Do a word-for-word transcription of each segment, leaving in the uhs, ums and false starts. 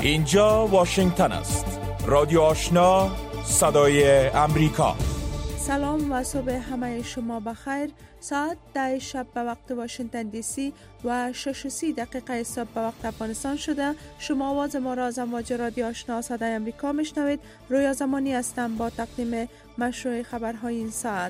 اینجا واشنگتن است. رادیو آشنا، صدای امریکا. سلام و صبح همه شما بخیر. ساعت ده شب به وقت واشنگتن دی سی و شش و سی دقیقه صبح به وقت افغانستان شده. شما آواز ما را از امواج رادیو آشنا صدای امریکا میشنوید. رویا زمانی هستم با تقدیم مشروع خبرهای این ساعت.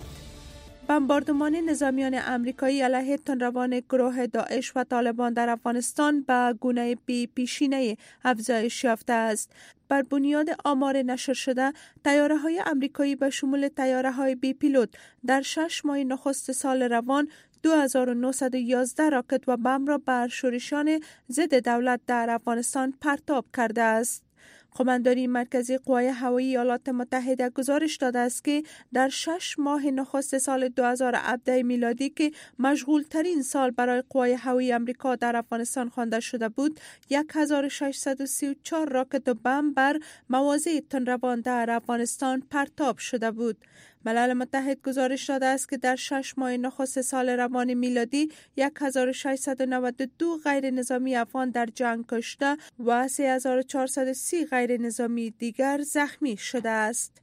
بمباردمان نظامیان امریکایی علیه تندروان گروه داعش و طالبان در افغانستان به گونه بی پیشینه افزایش یافته است. بر بنیاد آمار نشر شده، طیاره‌های امریکایی به شمول طیاره‌های بی پیلوت در شش ماه نخست سال روان دو هزار و نهصد و یازده راکت و بمب را بر شورشیان ضد دولت در افغانستان پرتاب کرده است. قماندانی مرکزی قوای هوایی ایالات متحده گزارش داده است که در شش ماه نخست سال دو هزار و هفده میلادی که مشغول ترین سال برای قوای هوایی امریکا در افغانستان خوانده شده بود، هزار و ششصد و سی و چهار راکت و بمب بر مواضع تندروان در افغانستان پرتاب شده بود. ملل متحد گزارش داده است که در شش ماه نخست سال روان میلادی هزار و ششصد و نود و دو غیر نظامی افغان در جنگ کشته و سه هزار و چهارصد و سی غیر نظامی دیگر زخمی شده است.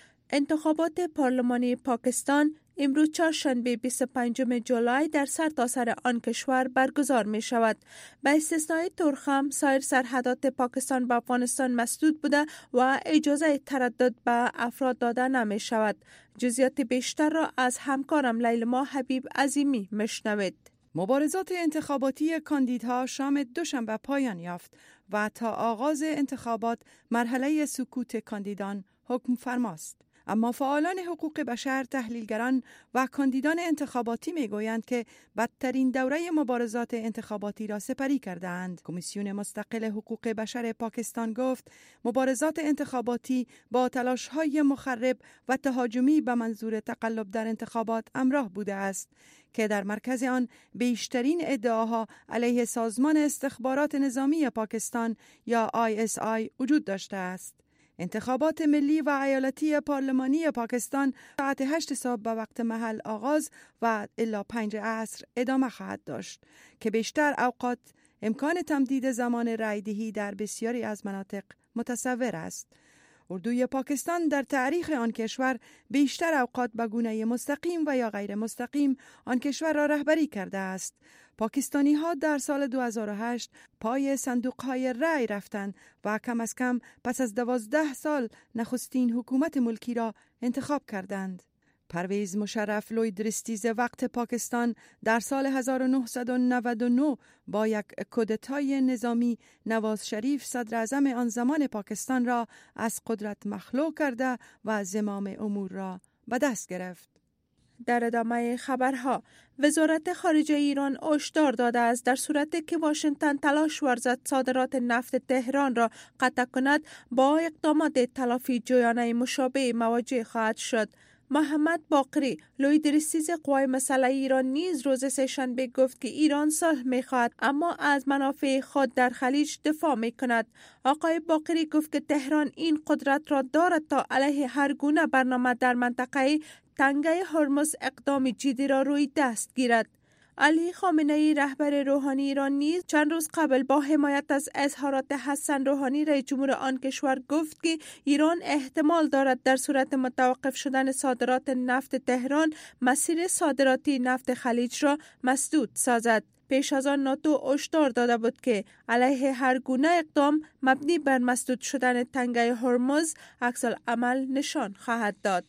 انتخابات پارلمانی پاکستان امروز چهارشنبه بیست و پنجم جولای در سرتاسر آن کشور برگزار می شود. به استثنای تورخم، سایر سرحدات پاکستان با افغانستان مسدود بوده و اجازه تردد به افراد داده نمی شود. جزئیات بیشتر را از همکارم لیلما حبیب عظیمی مشنوید. مبارزات انتخاباتی کاندیدها شام دوشنبه پایان یافت و تا آغاز انتخابات مرحله سکوت کاندیدان حکم فرماست. اما فعالان حقوق بشر، تحلیلگران و کاندیدان انتخاباتی میگویند که بدترین دوره مبارزات انتخاباتی را سپری کردند. کمیسیون مستقل حقوق بشر پاکستان گفت مبارزات انتخاباتی با تلاش‌های مخرب و تهاجمی به منظور تقلب در انتخابات همراه بوده است که در مرکز آن بیشترین ادعاها علیه سازمان استخبارات نظامی پاکستان یا آی اس آی وجود داشته است. انتخابات ملی و ایالتی پارلمانی پاکستان ساعت هشت صبح به وقت محل آغاز و الی پنج عصر ادامه خواهد داشت که بیشتر اوقات امکان تمدید زمان رایدهی در بسیاری از مناطق متصور است. اردوی پاکستان در تاریخ آن کشور بیشتر اوقات به گونه مستقیم و یا غیر مستقیم آن کشور را رهبری کرده است. پاکستانی ها در سال دو هزار و هشت پای صندوق های رای رفتند و کم از کم پس از دوازده سال نخستین حکومت ملکی را انتخاب کردند. پرویز مشرف لویدرستیز وقت پاکستان در سال هزار و نهصد و نود و نه با یک کودتای نظامی نواز شریف صدر اعظم آن زمان پاکستان را از قدرت مخلو کرده و زمام امور را به دست گرفت. در ادامه خبرها، وزارت خارجه ایران هشدار داده است در صورتی که واشنگتن تلاش ورزد صادرات نفت تهران را قطع کند با اقدامات تلافی جویانه مشابه مواجه خواهد شد. محمد باقری لویدرستیز قوای مسلح ایران نیز روز سه‌شنبه گفت که ایران صلح می‌خواهد اما از منافع خود در خلیج دفاع می‌کند. آقای باقری گفت که تهران این قدرت را دارد تا علیه هر گونه برنامه در منطقه تنگه هرمز اقدام جدی را روی دست گیرد. علی خامنه‌ای رهبر روحانی ایران نیز چند روز قبل با حمایت از اظهارات حسن روحانی رئیس جمهور آن کشور گفت که ایران احتمال دارد در صورت متوقف شدن صادرات نفت تهران مسیر صادراتی نفت خلیج را مسدود سازد. پیش از آن ناتو هشدار داده بود که علیه هر گونه اقدام مبنی بر مسدود شدن تنگه هرمز عکس‌العمل نشان خواهد داد.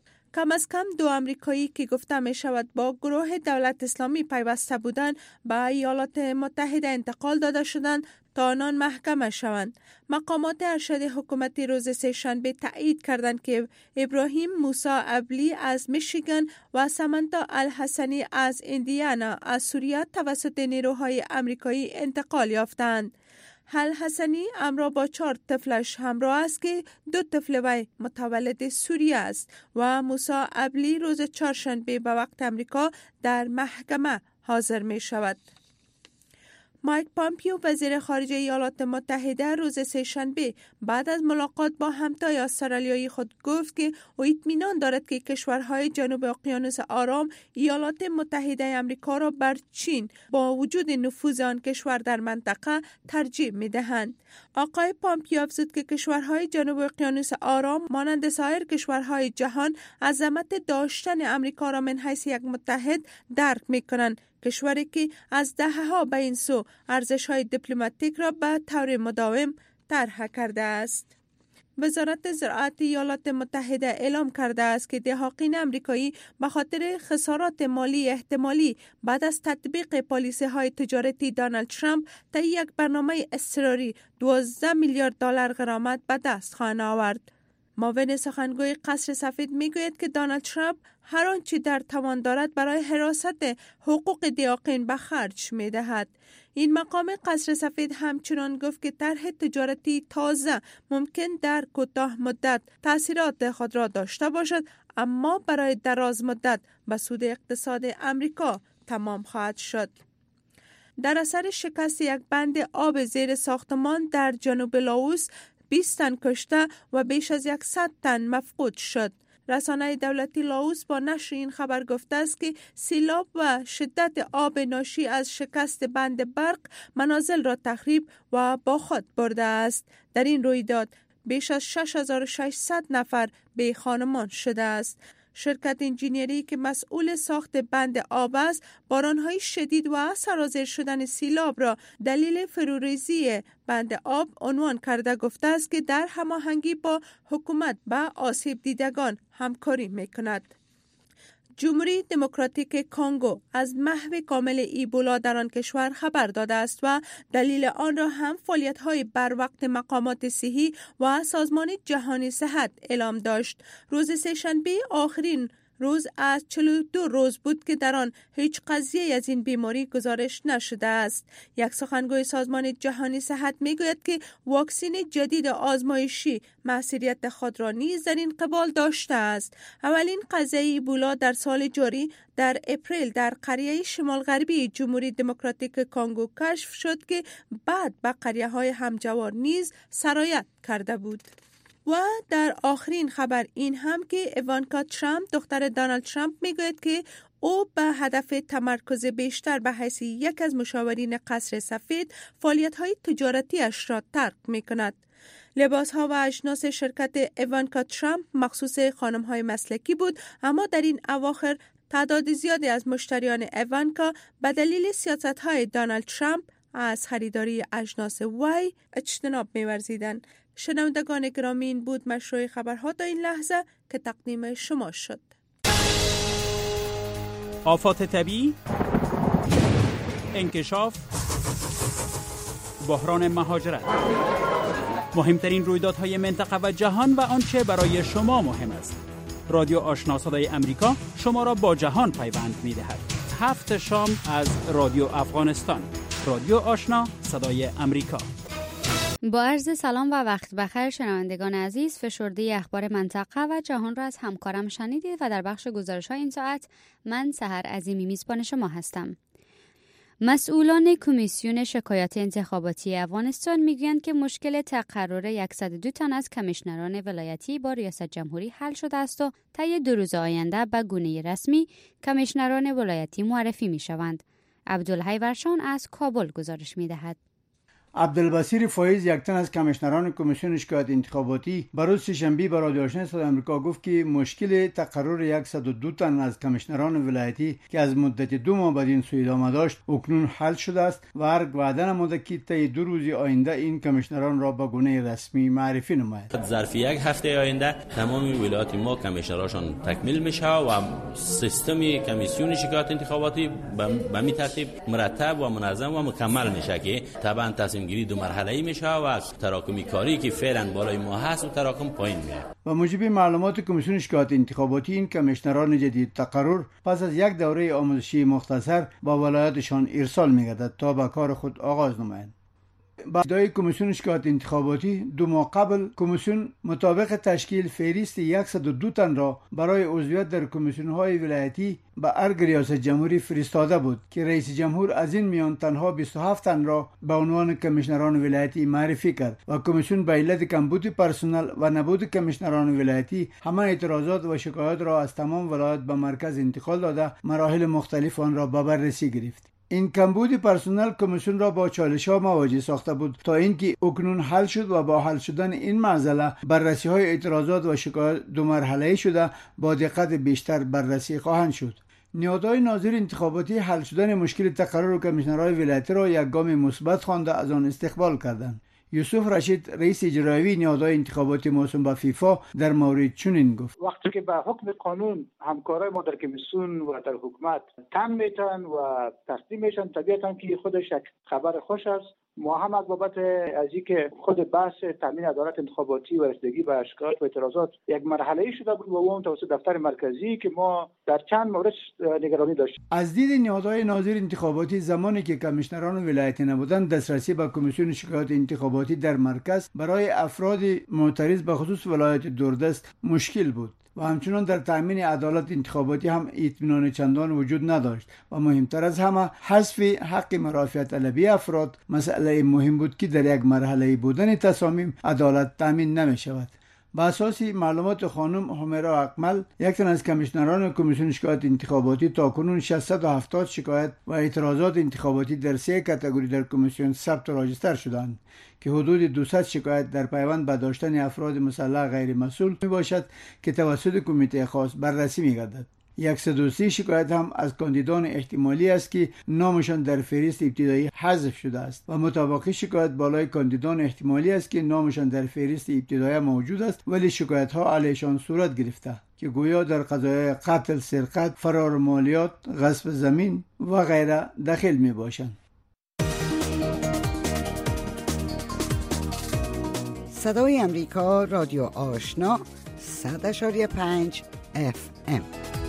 کم از کم دو امریکایی که گفته می شود با گروه دولت اسلامی پیوسته بودند به ایالات متحده انتقال داده شدند تا آنان محکمه شوند. مقامات ارشد حکومتی روز سه‌شنبه تایید کردند که ابراهیم موسی ابلی از میشیگان و سامانتا الحسنی از ایندیانا از سوریه توسط نیروهای امریکایی انتقال یافتند. الحسنی همراه با چهار طفلش همراه است که دو طفل وی متولد سوریه است و موسی ابلی روز چهارشنبه به وقت امریکا در محکمه حاضر می شود. مایک پامپیو وزیر خارجه ایالات متحده روز سه‌شنبه بعد از ملاقات با همتای استرالیایی خود گفت که او اطمینان دارد که کشورهای جنوب اقیانوس آرام ایالات متحده آمریکا را بر چین با وجود نفوذ آن کشور در منطقه ترجیح می‌دهند. آقای پامپیو افزود که کشورهای جنوب اقیانوس آرام مانند سایر کشورهای جهان عظمت داشتن آمریکا را من حیث یک متحد درک می‌کنند، کشوری که از دهه‌ها به این سو ارزش‌های دیپلماتیک را به طور مداوم طرح کرده است. وزارت زراعت ایالات متحده اعلام کرده است که دهاقین آمریکایی به خاطر خسارات مالی احتمالی بعد از تطبیق پالیسی‌های تجارتی دونالد ترامپ طی یک برنامه اضطراری دوازده میلیارد دلار غرامت به دست خواهند آورد. معاون سخنگوی قصر سفید میگوید که دونالد ترامپ هر آنچه در توان دارد برای حراست حقوق دهاقین به خرج می‌دهد. این مقام قصر سفید همچنان گفت که طرح تجارتی تازه ممکن در کوتاه مدت تأثیرات خود را داشته باشد، اما برای دراز مدت به سود اقتصاد آمریکا تمام خواهد شد. در اثر شکست یک بند آب زیر ساختمان در جنوب لاوس بیست تن کشته و بیش از صد تن مفقود شد. رسانه دولتی لاوس با نشر این خبر گفته است که سیلاب و شدت آب ناشی از شکست بند برق منازل را تخریب و با خود برده است. در این رویداد بیش از شش هزار و ششصد نفر بی خانمان شده است. شرکت انجینیری که مسئول ساخت بند آب است، بارانهای شدید و سرازیر شدن سیلاب را دلیل فروریزی بند آب عنوان کرده گفته است که در هماهنگی با حکومت با آسیب دیدگان همکاری میکند. جمهوری دموکراتیک کنگو از محو کامل ایبولا در آن کشور خبر داده است و دلیل آن را هم فعالیت‌های بر وقت مقامات صحی و سازمان جهانی صحت اعلام داشت. روز سه‌شنبه آخرین روز از چهل و دو روز بود که در آن هیچ قضیه از این بیماری گزارش نشده است. یک سخنگوی سازمان جهانی صحت میگوید که واکسن جدید آزمایشی موثریت خود را نیز در این قبال داشته است. اولین قضیه ایبولا در سال جاری در اپریل در قریه شمال غربی جمهوری دموکراتیک کنگو کشف شد که بعد به قریه های همجوار نیز سرایت کرده بود. و در آخرین خبر این هم که ایوانکا ترامپ دختر دونالد ترامپ میگوید که او به هدف تمرکز بیشتر به حیث یک از مشاورین قصر سفید فعالیت‌های تجارتی اش را ترک می‌کند. لباس‌ها و اجناس شرکت ایوانکا ترامپ مخصوص خانم‌های مسلکی بود، اما در این اواخر تعداد زیادی از مشتریان ایوانکا به دلیل سیاست‌های دونالد ترامپ از خریداری اجناس وی اجتناب می‌ورزیدند. شنوندگان گرامی، این بود مشروع خبرها تا این لحظه که تقدیم شما شد. آفات طبیعی، انکشاف، بحران مهاجرت، مهمترین رویدادهای منطقه و جهان و آنچه برای شما مهم است. رادیو آشنا صدای امریکا شما را با جهان پیوند می‌دهد. هفت شام از رادیو افغانستان. رادیو آشنا صدای امریکا. با عرض سلام و وقت بخیر شنوندگان عزیز، فشرده اخبار منطقه و جهان را از همکارم شنیدید و در بخش گزارش‌های این ساعت من سحر عظیمی میزبان شما هستم. مسئولان کمیسیون شکایات انتخاباتی افغانستان میگویند که مشکل تقرر صد و دو تن از کمیشنران ولایتی با ریاست جمهوری حل شده است و طی دو روز آینده به گونه رسمی کمیشنران ولایتی معرفی میشوند. عبدالحی ورشان از کابل گزارش میدهد. عبدالبصیر فایز، یک تن از کمیشنران کمیسیون شکایات انتخاباتی، روز سه‌شنبه به رادیو آشنا صدای آمریکا گفت که مشکل تقرر صد و دو تن از کمیشنران ولایتی که از مدت دو ماه بدین سو ادامه داشت اکنون حل شده است و هر وعده نموده که طی دو روز آینده این کمیشنران را به گونه رسمی معرفی نماید. ظرف یک هفته آینده تمام ولایات ما کمیشنراشون تکمیل میشه و سیستم کمیسیون شکایات انتخاباتی به می ترتیب مرتب و منظم و مکمل میشه که طبعا تصمیم گیری دو مرحله‌ای میشه و تراکمی کاری که فعلا بالای ما هست و تراکم پایین میاد. و موجب معلومات کمیسیون شکایات انتخاباتی این کمیشنران جدید تقرر پس از یک دوره آموزشی مختصر با ولایتشان ارسال می‌گردد تا به کار خود آغاز نمایند. با ادعای کمیسیون شکایت انتخاباتی دو ماه قبل کمیسیون مطابق تشکیل فهرست صد و دو تن را برای عضویت در کمیسیون‌های ولایتی به ارگ ریاست جمهوری فرستاده بود که رئیس جمهور از این میان تنها بیست و هفت تن را به عنوان کمیشنران ولایتی معرفی کرد و کمیسیون به علت کمبود پرسنل و نبود کمیشنران ولایتی همه اعتراضات و شکایات را از تمام ولایات به مرکز انتقال داده مراحل مختلف آن را به بررسی گرفت. این کمبود پرسنل کمیسیون را با چالش‌ها مواجه ساخته بود تا اینکه اکنون حل شد و با حل شدن این معضله بررسی‌های اعتراضات و شکایات دو مرحله‌ای شده با دقت بیشتر بررسی خواهند شد. نیازهای ناظر انتخاباتی حل شدن مشکل تقرر کمیشنرهای ولایتی را یک گام مثبت خوانده از آن استقبال کردند. یوسف رشید رئیس اجرایی نیازهای انتخاباتی موسوم به فیفا در مورد چنین گفت: وقتی که به حکم قانون همکارای ما در کمیسیون و در حکومت تن میتن و تسلیم میشن، طبیعتا که خودش یک خبر خوش است. ما هم از بابت از اینکه خود بحث تامین عدالت انتخاباتی و رسیدگی به شکایات و اعتراضات یک مرحله‌ای شده بود و اون توسط دفتر مرکزی که ما در چند مورد نگرانی داشتیم. از دید نیازهای ناظر انتخاباتی زمانی که کمیشنران ولایتی نبودند دسترسی به کمیسیون شکایات انتخاباتی در مرکز برای افراد معترض به خصوص ولایت دوردست مشکل بود و همچنان در تامین عدالت انتخاباتی هم اطمینان چندان وجود نداشت و مهمتر از همه حذف حق مرافعت طلبی افراد مسئله مهم بود که در یک مرحله بودن تصامیم عدالت تامین نمی شود. با اساس معلومات خانم همیرا اکمل، یک تن از کمیشنران کمیسیون شکایات انتخاباتی تاکنون ششصد و هفتاد شکایت و اعتراضات انتخاباتی در سه کاتگوری در کمیسیون ثبت و راجستر شدند که حدود دویست شکایت در پیوند به داشتن افراد مسلح غیر مسئول می باشد که توسط کمیته خاص بررسی می گردد. صد و سی شکایت هم از کاندیدان احتمالی است که نامشان در فهرست ابتدایی حذف شده است و مطابق شکایت بالای کاندیدان احتمالی است که نامشان در فهرست ابتدایی موجود است ولی شکایت ها علیشان صورت گرفته که گویا در قضایای قتل، سرقت، فرار مالیات، غصب زمین و غیره داخل می باشند. صدای امریکا، رادیو آشنا، صد و پنج اف ام.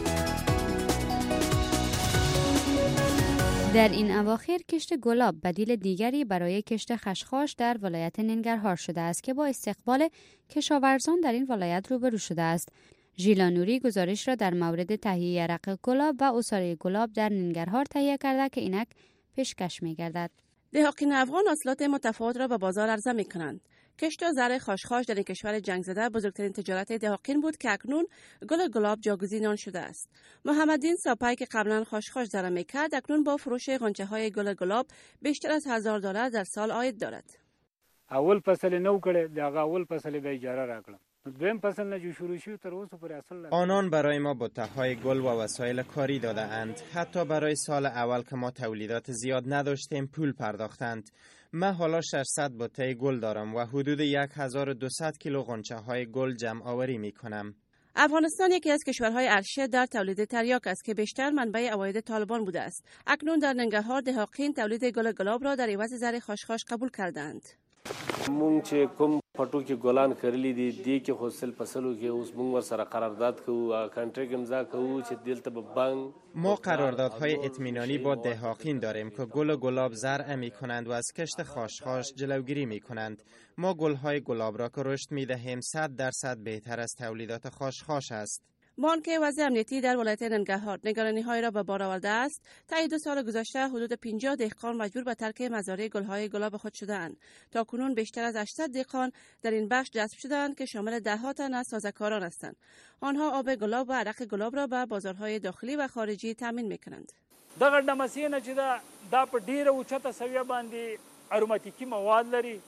در این اواخر کشت گلاب بدیل دیگری برای کشت خشخاش در ولایت ننگرهار شده است که با استقبال کشاورزان در این ولایت روبرو شده است. ژیلا نوری گزارش را در مورد تهیه یرق گلاب و عصاره گلاب در ننگرهار تهیه کرده که اینک پیشکش می‌گردد. دهقان افغان حاصلات متفاوت را به بازار عرضه می‌کنند. کشت و زرع خاشخاش در این کشور جنگ زده بزرگترین تجارت دهقان بود که اکنون گل گلاب جاگزین آن شده است. محمدین ساپای که قبلا خاشخاش زرع می‌کرد اکنون با فروش غنچه‌های گل گلاب بیشتر از هزار دلار در سال عاید دارد. اول فصل نو کړه دا اول فصل به اجاره راکړم. دویم فصل نه جو شروع شو تر اوسه پر اصل. آنان برای ما بته‌های گل و وسایل کاری داده اند. حتی برای سال اول که ما تولیدات زیاد نداشتیم پول پرداختند. من حالا ششصد بته گل دارم و حدود هزار و دویست کیلو غنچه های گل جمع آوری می کنم. افغانستان یکی از کشورهای ارشد در تولید تریاک است که بیشتر منبع عواید طالبان بوده است. اکنون در ننگرهار دهقان تولید گل گلاب را در عوض زرع خاشخاش قبول کردند. مونږ چې کوم پټو کې ګلان کرلی دي دی کې حاصل فصلو کې اوس مونږ ور سره قرارداد کوو کانټریکټ امضا کوو چې دلته به بانک. ما قراردادهای اطمینانی با دهقان داریم که گل و گلاب زرع می کنند و از کشت خاشخاش جلوگیری می کنند. ما گلهای گلاب را که رشد می دهیم صد درصد بهتر از تولیدات خاشخاش است. بانک وضع امنیتی در ولایت ننگرهار نگرانی‌های را به بار آورده است. تا دو سال گذشته حدود پنجاه دهقان مجبور به ترک مزارع گل‌های گلاب خود شدند. تا کنون بیشتر از هشتصد دهقان در این بخش جذب شدند که شامل ده‌ها تن از سازکاران هستند. آنها آب گلاب و عرق گلاب را به بازارهای داخلی و خارجی تامین می‌کنند. دغه دمسینه چې دا د په ډیره اوچته سویه باندې اروماتیکی مواد لري،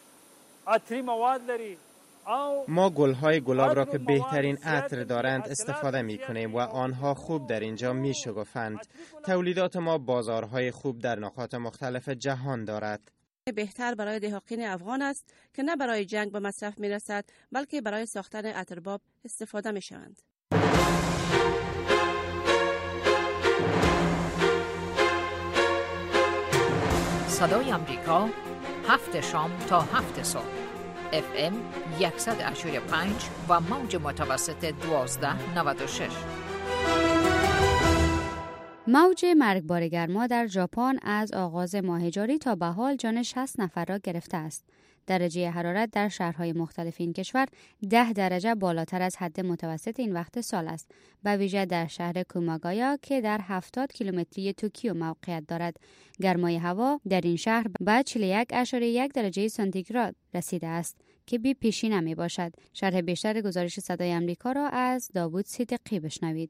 عطری مواد لري. ما گل‌های گلاب را که بهترین عطر دارند استفاده می‌کنیم و آنها خوب در اینجا می‌شکفند. تولیدات ما بازارهای خوب در نقاط مختلف جهان دارد. بهتر برای دهقان افغان است که نه برای جنگ به مصرف می‌رسد بلکه برای ساختن عطرباب استفاده می‌شوند. صدای آمریکا هفت شام تا هفت صبح اف ام صد و هشتاد و پنج و موج متوسط دوازده نود و شش. موج مرگبار گرما در ژاپن از آغاز ماه جاری تا به حال جان شصت نفر را گرفته است. درجه حرارت در شهرهای مختلف این کشور ده درجه بالاتر از حد متوسط این وقت سال است، به ویژه در شهر کوماگایا که در هفتاد کیلومتری توکیو موقعیت دارد. گرمای هوا در این شهر به چهل و یک ممیز یک درجه سانتیگراد رسیده است که بی پیشینه می باشد. شرح بیشتر گزارش صدای آمریکا را از داوود صدیقی بشنوید.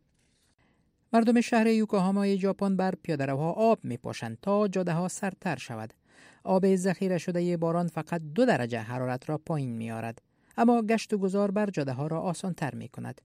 مردم شهر یوکوهامای ژاپن بر پیاده‌روها آب می‌پاشند تا جاده‌ها سردتر شود. آب ذخیره شده باران فقط دو درجه حرارت را پایین می‌آورد، اما گشت و گذار بر جاده‌ها را آسان‌تر می‌کند.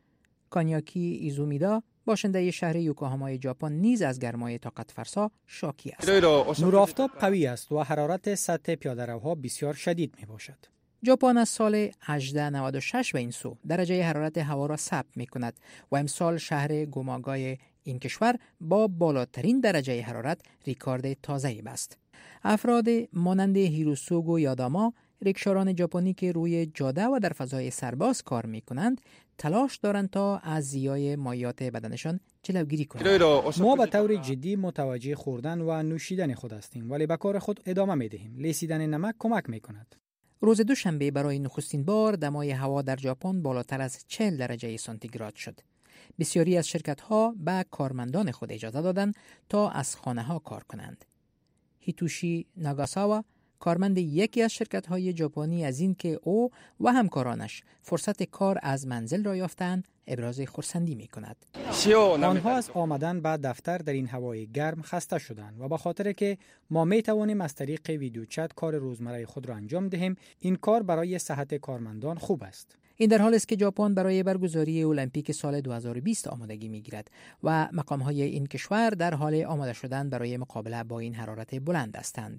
کانیاکی ایزومیدا باشنده شهر یوکوهامای ژاپن نیز از گرمای طاقت فرسا شاکی است. نور آفتاب قوی است و حرارت سطح پیاده‌روها بسیار شدید می‌باشد. ژاپن از سال هزار و نهصد و نود و شش به این سو درجه حرارت هوا را ثبت می‌کند و امسال شهر گوماگای این کشور با بالاترین درجه حرارت ریکارد تازه‌ای بست. افراد مانند هیروسوگو یاداما، ریکشاران ژاپنی که روی جاده و در فضای سرباز کار می‌کنند، تلاش دارند تا از زیای مایعات بدنشان جلوگیری کنند. ما به طور جدی متوجه خوردن و نوشیدن خود هستیم، ولی به کار خود ادامه می‌دهیم. لیسیدن نمک کمک می‌کند. روز دوشنبه برای نخستین بار دمای هوا در ژاپن بالاتر از چهل درجه سانتیگراد شد. بسیاری از شرکت‌ها به کارمندان خود اجازه دادند تا از خانه‌ها کار کنند. هیتوشی ناگاساوا، کارمند یکی از شرکت‌های ژاپنی، از این که او و همکارانش فرصت کار از منزل را یافتند ابراز خرسندی می‌کند. آنها از آمدن به دفتر در این هوای گرم خسته شدند و به خاطر که ما می‌توانیم از طریق ویدیو چت کار روزمره خود را انجام دهیم، این کار برای صحت کارمندان خوب است. این در حالی است که ژاپن برای برگزاری المپیک سال دو هزار و بیست آمادگی می‌گیرد و مقام‌های این کشور در حال آماده شدن برای مقابله با این حرارت بلند هستند.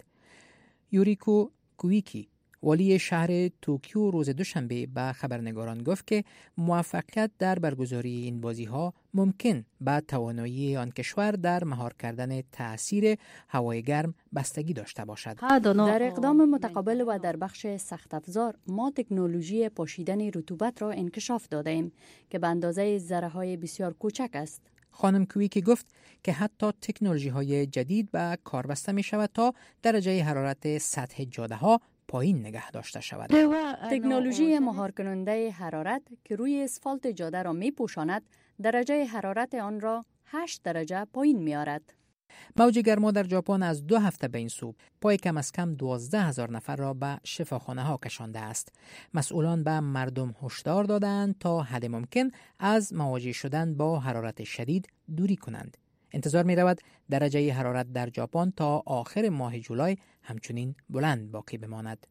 یوریکو کویکی، والی شهر توکیو، روز دوشنبه به خبرنگاران گفت که موفقیت در برگزاری این بازی‌ها ممکن به توانایی آن کشور در مهار کردن تأثیر هوای گرم بستگی داشته باشد. در اقدام متقابل و در بخش سخت افزار ما تکنولوژی پاشیدن رطوبت را انکشاف دادیم که به اندازه ذره‌های بسیار کوچک است. خانم کویکی گفت که حتی تکنولوژی های جدید به کار بسته می شود تا درجه حرارت سطح جاده ها پایین نگه داشته شود. تکنولوژی مهار کننده حرارت که روی اسفالت جاده را می پوشاند، درجه حرارت آن را هشت درجه پایین می آورد. موج گرما در ژاپن از دو هفته به این سو پای کم از کم دوازده هزار نفر را به شفاخانه ها کشانده است. مسئولان به مردم هشدار دادند تا حد ممکن از مواجه شدن با حرارت شدید دوری کنند. انتظار می رود درجه حرارت در ژاپن تا آخر ماه جولای همچنین بلند باقی بماند.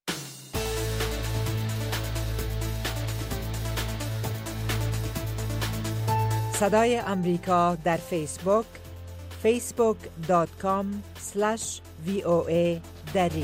صدای امریکا در فیسبوک فیسبوک دات کام اسلش وی او ای دری.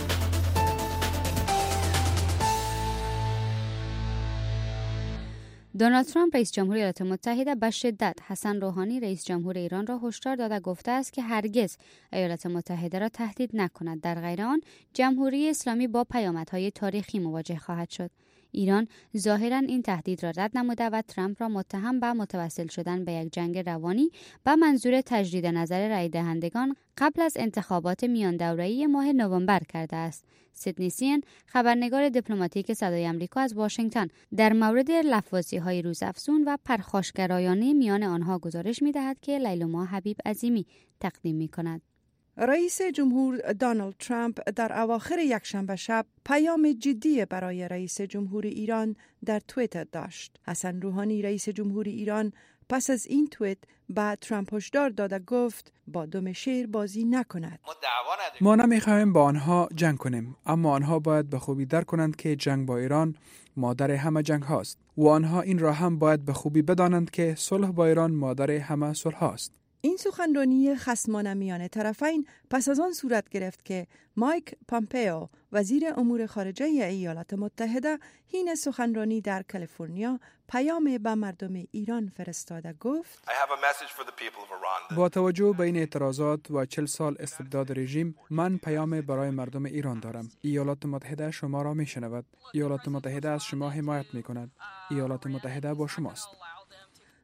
دونالد ترامپ رئیس جمهور ایالات متحده به شدت حسن روحانی رئیس جمهور ایران را هشدار داده گفته است که هرگز ایالات متحده را تهدید نکند، در غیر آن جمهوری اسلامی با پیامدهای تاریخی مواجه خواهد شد. ایران ظاهراً این تهدید را رد نموده و ترامپ را متهم به متوسل شدن به یک جنگ روانی به منظور تجدید نظر رای دهندگان قبل از انتخابات میان دوره‌ای ماه نوامبر کرده است. سیدنی سین، خبرنگار دیپلماتیک صدای آمریکا از واشنگتن، در مورد لفظی‌های روزافزون و پرخاشگرایانه میان آنها گزارش می‌دهد که لیلما حبیب عظیمی تقدیم می‌کند. رئیس جمهور دونالد ترامپ در اواخر یکشنبه شب پیام جدی برای رئیس جمهور ایران در توییتر داشت. حسن روحانی رئیس جمهور ایران پس از این توییت به ترامپ هشدار داده گفت با دم شیر بازی نکند. ما نمیخواهیم با آنها جنگ کنیم، اما آنها باید به خوبی درک کنند که جنگ با ایران مادر همه جنگ هاست و آنها این را هم باید به خوبی بدانند که صلح با ایران مادر همه صلح هاست. این سخنرانی خصمانه میان طرفین پس از آن صورت گرفت که مایک پامپئو وزیر امور خارجه ایالات متحده حین سخنرانی در کالیفرنیا پیام به مردم ایران فرستاده گفت: با توجه به این اعتراضات و چهل سال استبداد رژیم، من پیام برای مردم ایران دارم. ایالات متحده شما را میشنود. ایالات متحده از شما حمایت میکند. ایالات متحده با شماست.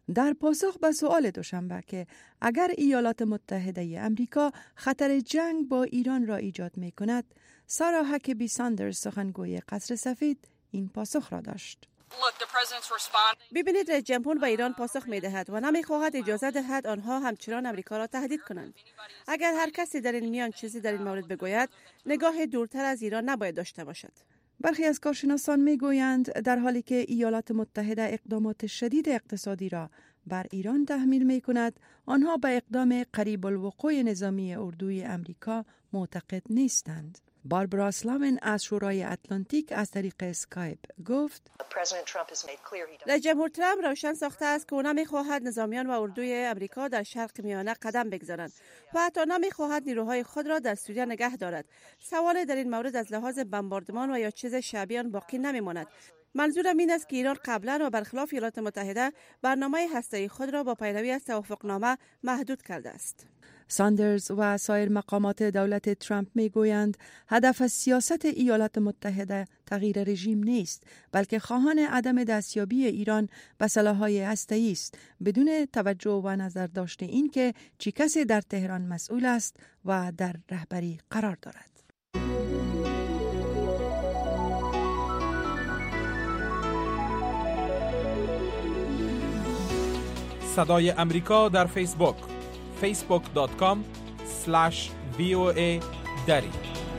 در پاسخ به سؤال دوشنبه که اگر ایالات متحده امریکا خطر جنگ با ایران را ایجاد می کند، سارا هکبی ساندرز سخنگوی قصر سفید این پاسخ را داشت. ببینید رئیس جمهور به ایران پاسخ می دهد و نمی خواهد اجازه دهد آنها همچنان امریکا را تهدید کنند. اگر هر کسی در این میان چیزی در این مورد بگوید، نگاه دورتر از ایران نباید داشته باشد. برخی از کارشناسان می گویند در حالی که ایالات متحده اقدامات شدید اقتصادی را بر ایران تحمیل می کند، آنها به اقدام قریب الوقوع نظامی اردوی امریکا معتقد نیستند. باربرا سلاون از شورای اتلانتیک از طریق اسکایپ گفت: رئیس جمهور ترامپ روشن ساخته است که او نمی‌خواهد نظامیان و اردوی امریکا در شرق میانه قدم بگذارند و حتی نمی‌خواهد نیروهای خود را در سوریه نگه دارد. سوال در این مورد از لحاظ بمباردمان و یا چیز شبیه باقی نمی‌ماند. منظورم این است که ایران قبلا و برخلاف ایالات متحده برنامه هسته‌ای خود را با پیروی از توافقنامه محدود کرده است. ساندرز و سایر مقامات دولت ترامپ می گویند هدف سیاست ایالات متحده تغییر رژیم نیست، بلکه خواهان عدم دستیابی ایران به سلاح‌های هسته‌ای است، بدون توجه و نظر داشته این که چه کسی در تهران مسئول است و در رهبری قرار دارد. صدای امریکا در فیسبوک فیسبوک دات کام اسلش وی او ای دری.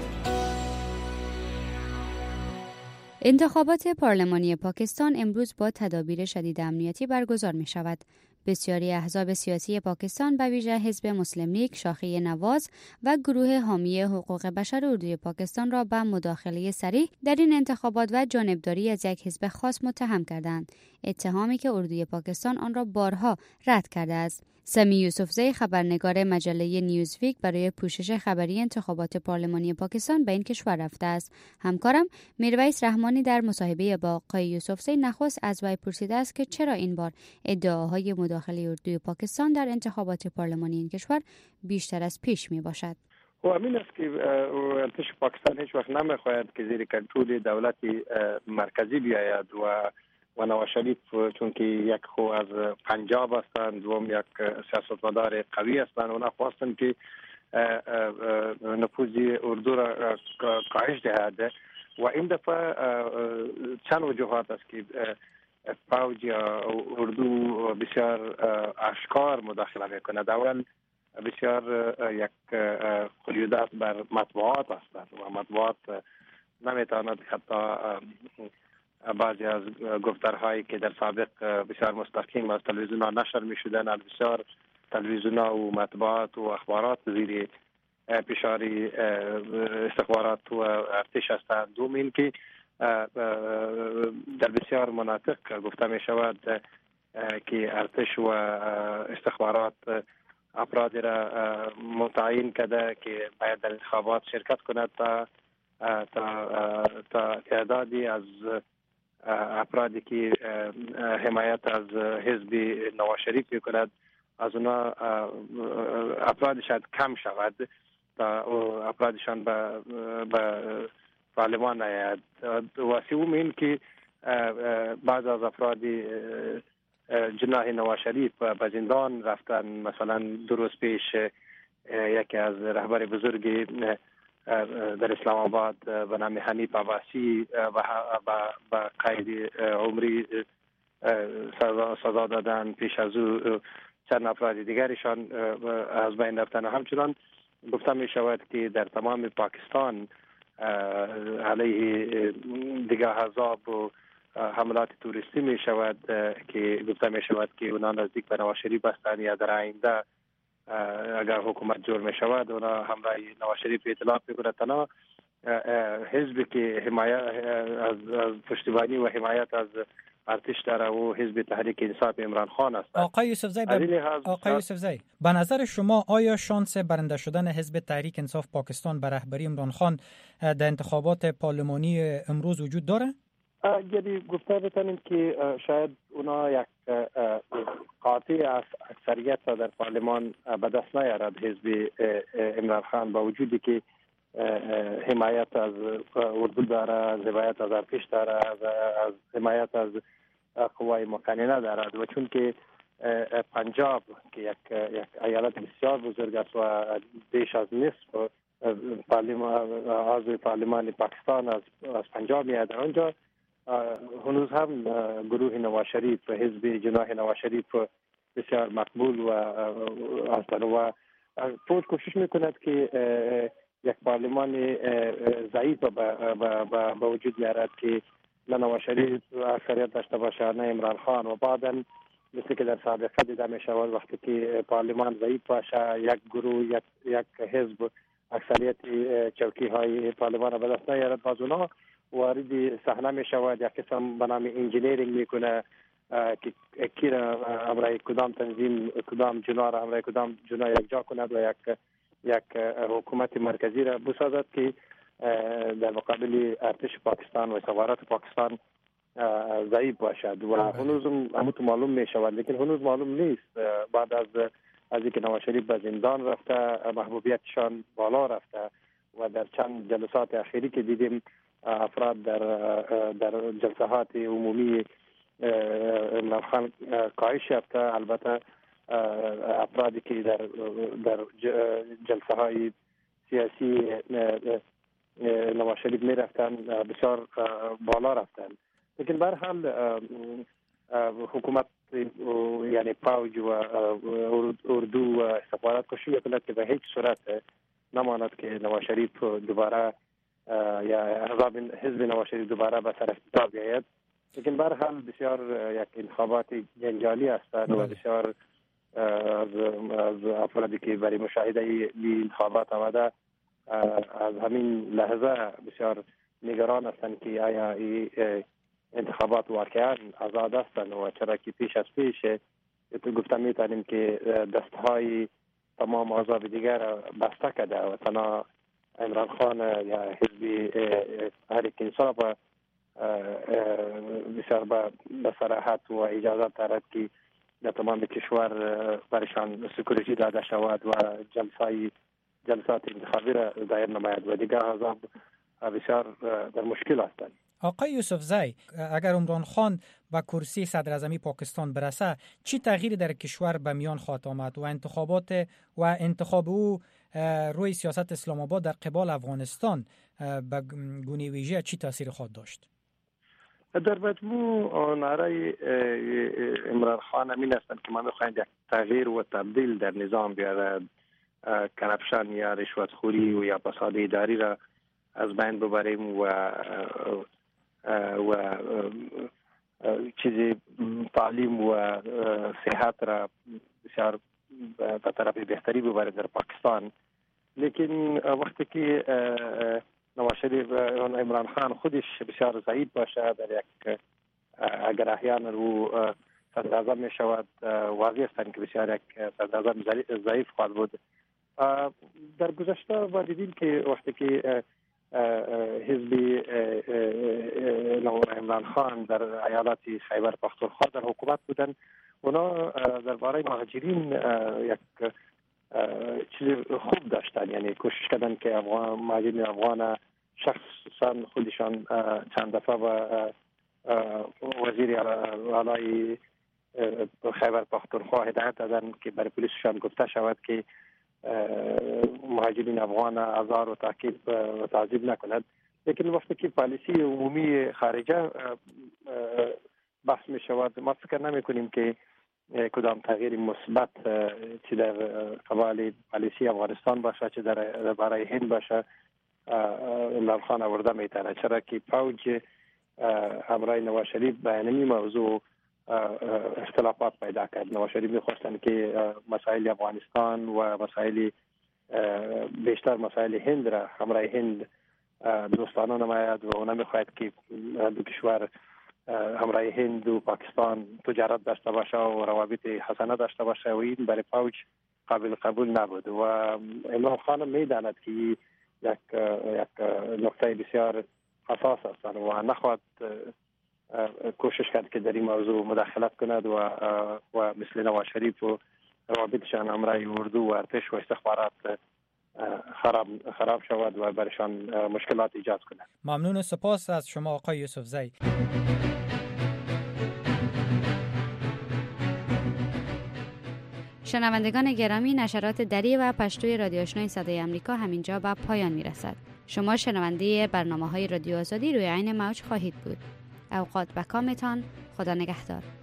انتخابات پارلمانی پاکستان امروز با تدابیر شدید امنیتی برگزار می شود. بسیاری احزاب سیاسی پاکستان به ویژه حزب مسلم لیگ، شاخه نواز و گروه حامی حقوق بشر اردوی پاکستان را به مداخله سریع در این انتخابات و جانبداری از یک حزب خاص متهم کردند، اتهامی که اردوی پاکستان آن را بارها رد کرده است. سمی یوسفزی، خبرنگار مجله نیوزویک، برای پوشش خبری انتخابات پارلمانی پاکستان به این کشور رفته است. همکارم میرویس رحمانی در مصاحبه با آقای یوسفزی نخست از وی پرسیده است که چرا این بار ادعاهای مداخله اردوی پاکستان در انتخابات پارلمانی این کشور بیشتر از پیش می باشد. و امین است که ارتش پاکستان هیچ وقت نمیخواهد که زیر کنترل دولت مرکزی بیاید و و نواز شریف چون که یک خو از پنجاب هستند، دوم یک سیاستمدار قوی هستند و نخواستند که نفوذ اردو را کاهش دهد و این دفعه چند وجوهات است که فوج اردو بسیار اشکار مداخله میکند. اول بسیار یک قیودات بر مطبوعات هستند و مطبوعات نمیتواند حتی بعضی از گفتارهایی که در سابق بسیار مستقیم از تلویزیون ها نشر می شدن، از بسیار تلویزیون ها و مطبوعات و اخبارات زیر فشار استخبارات و ارتش هستند. دوم این که در بسیار مناطق گفته می شود که ارتش و استخبارات افرادی را متعین کرده که باید در انتخابات شرکت کند تا تا تا تعدادی از افرادی که حمایت از حزب نواز شریف میکند از اونا افراد شاید کم شود تا افرادشان به به پارلمان نیاید. و سوم این که بعض از افراد جناح نواز شریف به زندان رفتن. مثلا دو روز پیش یکی از رهبر بزرگی در اسلام آباد به نام حنیف عباسی و قید عمری سزا دادن. پیش از او چند افراد دیگرشان از بین رفتن. همچنان گفته می شود که در تمام پاکستان علیه دیگر احزاب و حملات توریستی می شود که گفته می شود که اونا نزدیک به نواز شریف هستند یا در آینده اگر حکومت جور می شود اونا همراه نواز شریف اطلاع میکنه. تنها حزبی که حمایت از, از پشتیبانی و حمایت از ارتش داره و حزب تحریک انصاف عمران خان است. آقای یوسفزی ب... آقای یوسفزی به نظر شما آیا شانس برنده شدن حزب تحریک انصاف پاکستان به رهبری عمران خان در انتخابات پارلمانی امروز وجود داره؟ یعنی گفته بتانیم که شاید اونا یک قاطع اکثریت در پارلمان به دست نیارد حزب عمران خان، با وجودی که حمایت از اردو داره، از حمایت از ارتش داره، از حمایت از قوای مقننه دارد و چون که پنجاب که یک یک ایالت بسیار بزرگ است و بیش از نصف پارلمان عضو پارلمان پاکستان از از پنجاب میاد. آنجا هنوز هم گروه نواز شریف، حزب جناح نواز شریف بسیار مقبول و هستند و فوج کوشش میکند که یک پارلمان ضعیف به وجود بیارد که نه نواز شریف اکثریت داشته باشه نه عمران خان، و بعدا مثل که در سابقه دیده می شود وقتی که پارلمان ضعیف باشه یک گروه یک یک حزب اکثریت چوکی های پارلمان را به دست نیارد، باز اونا وارد صحنه می شود، یک قسم به نام انجینیرینگ میکنه که کی را همراه کدام تنظیم کدام جناح را همراه کدام جناح یکجا کند و یک یک حکومت مرکزی را بسازد که در مقابل ارتش پاکستان و سفارت پاکستان ضعیف باشد و هنوز هم معلوم می شود، لیکن هنوز معلوم نیست بعد از از اینکه نواز شریف به زندان رفته محبوبیتشان بالا رفته و در چند جلسات اخیری که دیدیم افراد در در جلسات عمومی عمران خان کاهش یافته. البته افرادی که در در جلسه های سیاسی نواز شریف می رفتن بسیار بالا رفتن، لیکن به هر حال حکومت یعنی فوج و اردو و سفارت کوشش میکند که به هیچ صورت نماند که نواز شریف دوباره یا احزاب حزب نواز شریف دوباره به سر اقتدار بیاید. لیکن به هر حال بسیار یک انتخابات جنجالی هستند و بسیار از از افرادی که برای مشاهده این انتخابات آمده از همین لحظه بسیار نگران هستند که آیا این انتخابات واقعا آزاد هستند و چرا که پیش از پیش گفتم میتونیم که دستهای تمام احزاب دیگر بسته کرده و تنها عمران خان یا حزب تحریک انصاف بسیار به صراحت و اجازت دارد که در تمام کشور برشان سکیوریتی داده شود و جلسای جلسات انتخابی را دایر نماید و دیگر احزاب بسیار در مشکل هستند. آقای یوسفزی، اگر عمران خان به کرسی صدر اعظمی پاکستان برسه چی تغییری در کشور به میان خواهد آمد و انتخابات و انتخاب او روی سیاست اسلام آباد در قبال افغانستان به گونه ویژه چی تاثیر خواهد داشت؟ در مجموع نعره عمران خان امین هستند که ما می‌خواهیم یک تغییر و تبدیل در نظام بیارد، کرپشن یا رشوتخوری و یا فساد اداری را از بین ببریم و و چیزی تعلیم و صحت را بسیار به طرف بهتری ببریم در پاکستان. لیکن وقتی که نواز شریف عمران خان خودش بسیار ضعیف باشه در یک اگر احیانا رو صدر اعظم می شود واضح است که بسیار یک صدر اعظم ضعیف خواهد بود. در گذشته ما دیدیم که وقتی که حزب عمران خان در ایالت خیبر پختونخوا در حکومت بودن، اونا درباره مهاجرین یک چیز خوب داشتن، یعنی کوشش کردن که افغان مهاجرین افغان شخصا خودشان چند دفعه و وزیر اعلی خیبر پختونخوا هدایت دادن که برای پلیسشان گفته شود که مهاجرین افغان آزار و تعقیب و تعذیب نکند. لیکن وقتی که پالیسی عمومی خارجه بحث می شود ما فکر نمی کنیم که کدام تغییر مثبت چه در قبال پالیسی افغانستان باشه چه در برای هند باشه عمران خان آورده میتونه، چرا که فوج همراه نواز شریف به این موضوع اختلافات پیدا کرد. نواز شریف میخواستن که مسائل افغانستان و مسائل بیشتر مسائل هند را همراه هند دوستانه نماید و اونا میخواهد که دو کشور همراه هند و پاکستان تجارت داشته باشه و روابط حسنه داشته باشه و این برای فوج قابل قبول نبود و عمران خان میداند که یک یک نقطه بسیار حساس است و نخواهد کوشش کرد که در این موضوع مداخلت کند و و مثل نواز شریف و روابطشان همراه اردو و ارتش و استخبارات خراب خراب شود و برشان مشکلات ایجاد کند. ممنون و سپاس از شما آقای یوسفزی. شنوندگان گرامی، نشرات دری و پشتوی رادیو آشنای صدای آمریکا همینجا به پایان میرسد. شما شنونده برنامه‌های رادیو آزادی روی عین موج خواهید بود. اوقات بکامتان. خدا نگهدار.